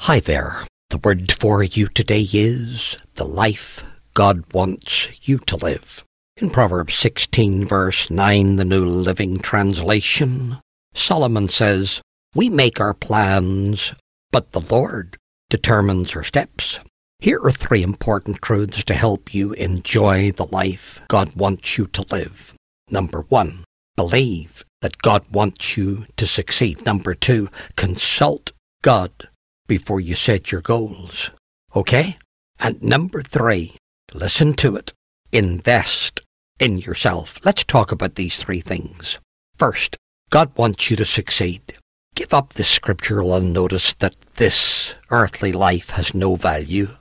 Hi there. The word for you today is the life God wants you to live. In Proverbs 16 verse 9, the New Living Translation, Solomon says, "We make our plans, but the Lord determines our steps." Here are 3 important truths to help you enjoy the life God wants you to live. Number 1, believe that God wants you to succeed. Number 2, consult God before you set your goals. Okay? And number 3, listen to it, invest in yourself. Let's talk about these 3 things. First, God wants you to succeed. Give up this scriptural unnoticed that this earthly life has no value.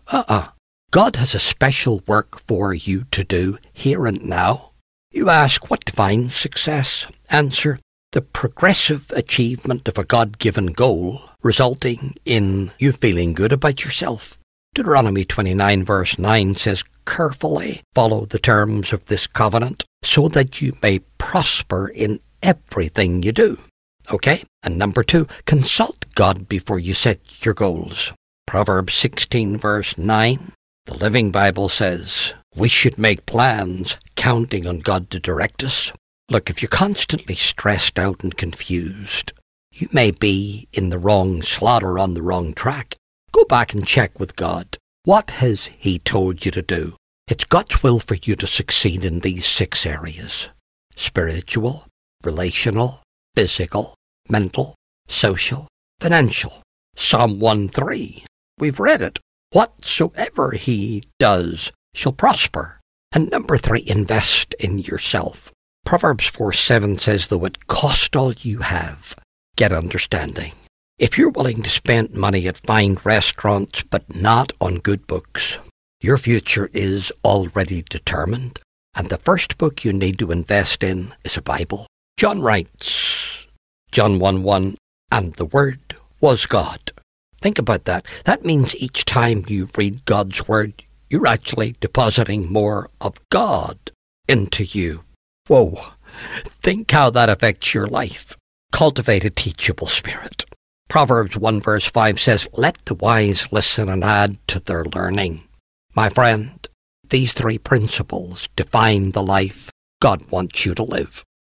God has a special work for you to do here and now. You ask, what defines success? Answer, the progressive achievement of a God-given goal, resulting in you feeling good about yourself. Deuteronomy 29 verse 9 says, "Carefully follow the terms of this covenant so that you may prosper in everything you do." Okay? And number 2, consult God before you set your goals. Proverbs 16 verse 9, the Living Bible says, we should make plans counting on God to direct us. Look, if you're constantly stressed out and confused, you may be in the wrong slot or on the wrong track. Go back and check with God. What has He told you to do? It's God's will for you to succeed in these 6 areas: spiritual, relational, physical, mental, social, financial. Psalm 1:3. We've read it. Whatsoever He does shall prosper. And number 3, invest in yourself. Proverbs 4:7 says, though it cost all you have, get understanding. If you're willing to spend money at fine restaurants but not on good books, your future is already determined. And the first book you need to invest in is a Bible. John writes, John 1:1, and the Word was God. Think about that. That means each time you read God's Word, you're actually depositing more of God into you. Whoa, think how that affects your life. Cultivate a teachable spirit. Proverbs 1 verse 5 says, let the wise listen and add to their learning. My friend, these 3 principles define the life God wants you to live.